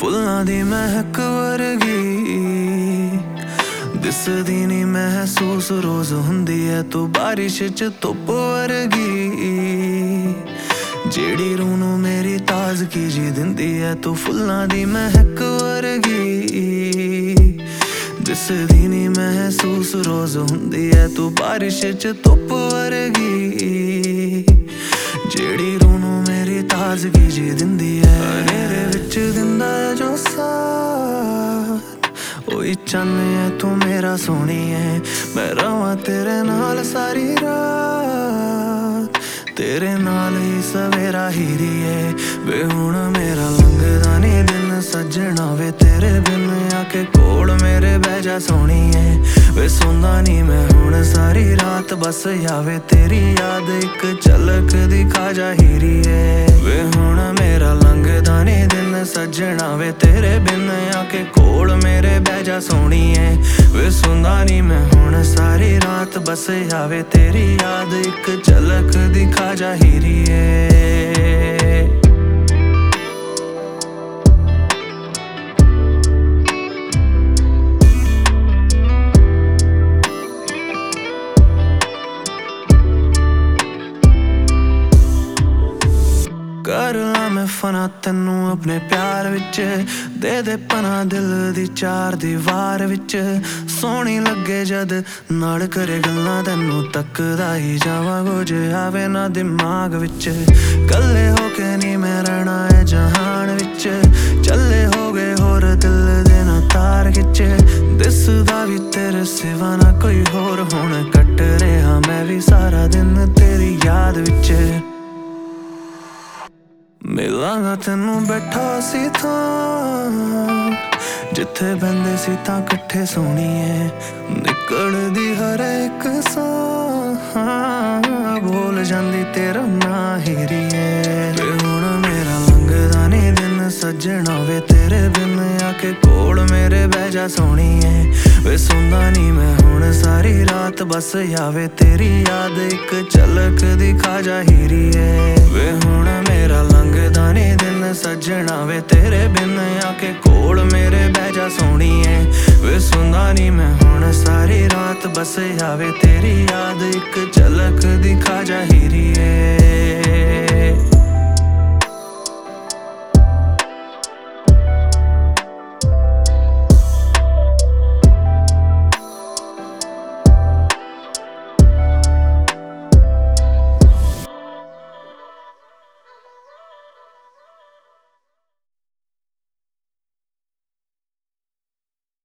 ਫੁੱਲਾਂ ਦੀ ਮਹਿਕ ਵਰਗੀ ਦਿਸਦੀ ਨੀ ਮਹਿਸੂਸ ਰੋਜ਼ ਹੁੰਦੀ ਐ ਤੂੰ ਬਾਰਿਸ਼ ਚ ਧੁੱਪ ਵਰਗੀ ਜਿਹੜੀ ਰੂਹ ਨੂੰ ਮੇਰੀ ਤਾਜ਼ਗੀ ਜੀ ਦਿੰਦੀ ਐ ਤੂੰ ਫੁੱਲਾਂ ਦੀ ਮਹਿਕ ਵਰਗੀ ਦਿਸਦੀ ਨੀ ਮਹਿਸੂਸ ਰੋਜ਼ ਹੁੰਦੀ ਐ ਤੂੰ ਬਾਰਿਸ਼ ਚ ਧੁੱਪ ਵਰਗੀ ਜਿਹੜੀ ਰੂਹ ਨੂੰ ਮੇਰੀ ਤਾਜ਼ਗੀ ਜੀ ਦਿੰਦੀ ਐ ਹਨੇਰੇ ਵਿੱਚ ਦਿੰਦਾ ਐ ਜੋ ਸਾਥ ਉਹੀ ਚਾਹੁੰਦੀ ਐ ਤੂੰ ਮੇਰਾ ਸੋਹਣੀ ਐ ਮੈਂ ਰਵਾਂ ਤੇਰੇ ਨਾਲ ਸਾਰੀ ਰਾਤ ਤੇਰੇ ਨਾਲ ਹੀ ਸਵੇਰਾ ਹੀਰੀਏ ਵੇ ਹੁਣ ਮੇਰਾ ਲੰਘਦਾ ਨੀ ਦਿਨ ਸੱਜਣਾ ਵੇ ਤੇਰੇ ਬਿਨ ਆ ਕੇ ਕੋਲ ਮੇਰੇ ਬਹਿ ਜਾ ਸੋਹਣੀਏ ਵੇ ਸੌਂਦਾ ਨੀ ਮੈਂ ਹੁਣ ਸਾਰੀ ਰਾਤ ਬਸ ਆਵੇ ਤੇਰੀ ਯਾਦ ਇੱਕ ਝਲਕ ਦਿਖਾ ਜਾ ਹੀਰੀਏ ਵੇ ਹੁਣ ਮੇਰਾ ਲੰਘਦਾ ਨੀ ਦਿਨ ਸੱਜਣਾ ਵੇ ਤੇਰੇ ਬਿਨ ਆ ਕੇ ਕੋਲ ਮੇਰੇ ਬਹਿ ਜਾ ਸੋਹਣੀਏ ਵੇ ਸੌਂਦਾ ਨੀ ਮੈਂ ਹੁਣ ਸਾਰੀ ਰਾਤ ਬਸ ਆਵੇ ਤੇਰੀ ਯਾਦ ਇੱਕ ਝਲਕ ਦਿਖਾ ਜਾ ਹੀਰੀਏ ਕਰ ਲਾਂ ਮੈਂ ਫਨਾ ਤੈਨੂੰ ਆਪਣੇ ਪਿਆਰ ਵਿੱਚ ਦੇ ਦੇ ਪਨਾ ਦਿਲ ਦੀ ਚਾਰ ਦੀਵਾਰ ਵਿੱਚ ਸੋਹਣੀ ਲੱਗੇ ਜਦ ਨਾਲ ਕਰੇ ਗੱਲਾਂ ਤੈਨੂੰ ਤੱਕਦਾ ਹੀ ਜਾਵਾਂ ਕੁਝ ਆਵੇ ਨਾ ਦਿਮਾਗ ਵਿੱਚ ਕੱਲੇ ਹੋ ਕੇ ਨੀ ਮੈਂ ਰਹਿਣਾ ਏ ਜਹਾਨ ਵਿੱਚ ਚੱਲੇ ਹੋ ਗਏ ਹੋਰ ਦਿਲ ਦੇ ਨਾ ਤਾਰ ਖਿੱਚੇ ਦਿਸਦਾ ਵੀ ਤੇਰੇ ਸਿਵਾ ਨਾ ਕੋਈ ਹੋਰ ਹੁਣ ਕੱਟ ਰਿਹਾ ਮੈਂ ਵੀ ਸਾਰਾ ਦਿਨ ਤੇਰੀ ਯਾਦ ਵਿੱਚ ਮਿਲਾਂਗਾ ਤੈਨੂੰ ਬੈਠਾ ਸੀ ਥਾਂ ਜਿੱਥੇ ਬਹਿੰਦੇ ਸੀ ਤਾਂ ਇਕੱਠੇ ਸੋਹਣੀਏ ਨਿਕਲਦੀ ਹਰ ਇੱਕ ਸਾਹ ਬੋਲ ਜਾਂਦੀ ਤੇਰਾ ਨਾਂ ਹੀਰੀਏ ਵੇ ਹੁਣ ਮੇਰਾ ਲੰਘਦਾ ਨੀ ਦਿਨ ਸੱਜਣਾ ਵੇ ਤੇਰੇ ਬਿਨ ਆ ਕੇ ਕੋਲ ਮੇਰੇ ਬਹਿ ਜਾ ਸੋਹਣੀਏ ਵੇ ਸੌਂਦਾ ਨੀ ਮੈਂ ਹੁਣ ਸਾਰੀ ਰਾਤ ਬਸ ਆਵੇ ਤੇਰੀ ਯਾਦ ਇੱਕ ਝਲਕ ਦਿਖਾ ਜਾ ਹੀਰੀਏ ਵੇ ਹੁਣ ਮੇਰਾ ਲੰਘਦਾ ਨੀ ਦਿਨ ਸੱਜਣਾ ਵੇ ਤੇਰੇ ਬਿਨ ਆ ਕੇ ਕੋਲ ਮੇਰੇ ਬਹਿ ਜਾ ਸੋਹਣੀਏ ਵੇ ਸੌਂਦਾ ਨੀ ਮੈਂ ਹੁਣ ਸਾਰੀ ਰਾਤ ਬਸ ਆਵੇ ਤੇਰੀ ਯਾਦ ਇੱਕ ਝਲਕ ਦਿਖਾ ਜਾ ਹੀਰੀਏ